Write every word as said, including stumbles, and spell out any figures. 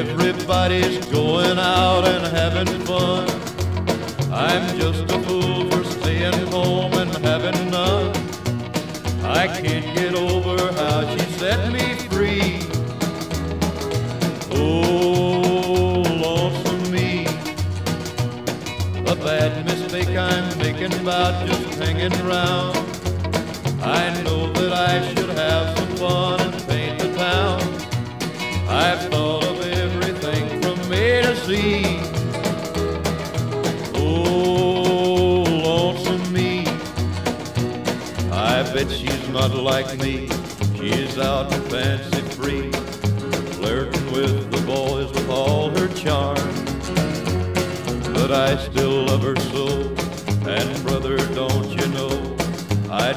Everybody's going out and having fun. I'm just a fool for staying home and having none. I can't get over how she set me free. Oh, lonesome me. A bad mistake I'm making about just hanging around. I know that I should have some fun and paint the town. I've thought of everything from A to Z. Oh, lonesome me. I bet she's not like me. She's out and fancy free, flirting with the boys with all her charm. But I still love her so, and brother, don't you know, I'd